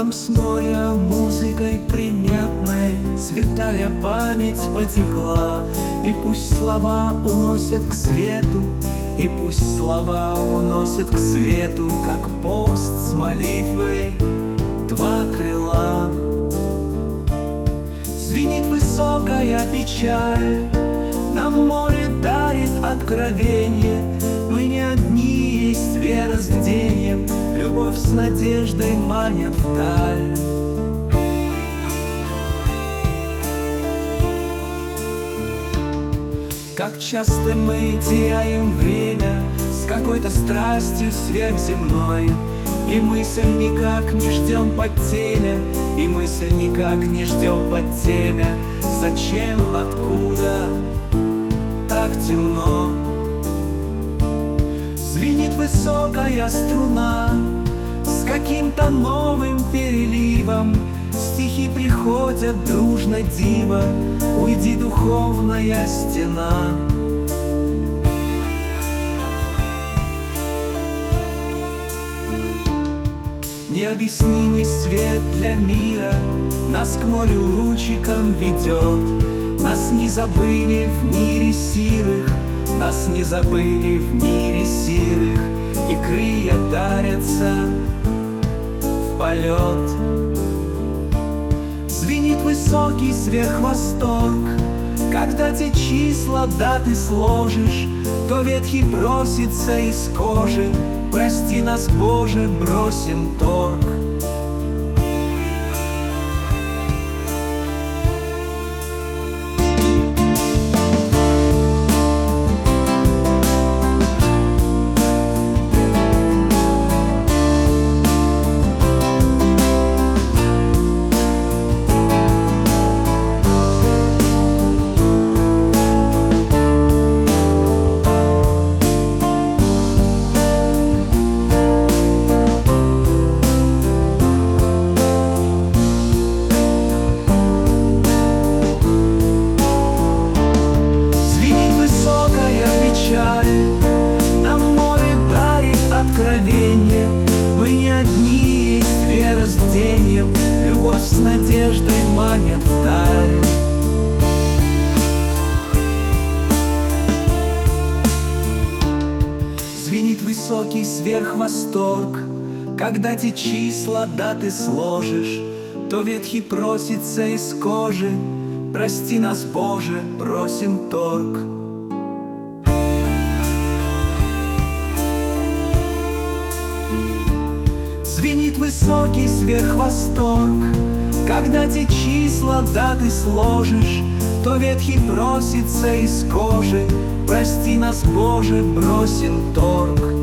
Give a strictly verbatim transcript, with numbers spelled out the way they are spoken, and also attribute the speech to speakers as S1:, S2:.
S1: Утром с моря музыкой приметной святая память потекла. И пусть слова уносят к свету, и пусть слова уносят к свету, как пост с молитвой два крыла. Звенит высокая печаль, нам море дарит откровение. Мы не одни, есть вера с бдением, любовь с надеждой манят вдаль. Как часто мы теряем время с какой-то страстью сверхземной, и мысль никак не ждем под теме, и мысль никак не ждем под теме. Зачем, откуда так темно? Звенит высокая струна с каким-то новым переливом. Стихи приходят дружно диво, уйди, духовная стена. Необъяснимый свет для мира нас к морю лучиком ведет. Нас не забыли в мире сирых, нас не забыли в мире сирых, и крылья дарятся в полет. Звенит высокий сверхвосторг, когда те числа даты сложишь, то ветхий бросится из кожи. Прости нас, Боже, бросим торг. Нам море дарит откровение. Мы не одни, есть вера с бдением, любовь с надеждой манят вдаль. Звенит высокий сверхвосторг, когда те числа даты сложишь, то ветхий просится из кожи. Прости нас, Боже, просим торг. Звенит высокий сверхвосторг, когда те числа даты сложишь, то ветхий просится из кожи. Прости нас, Боже, бросим торг.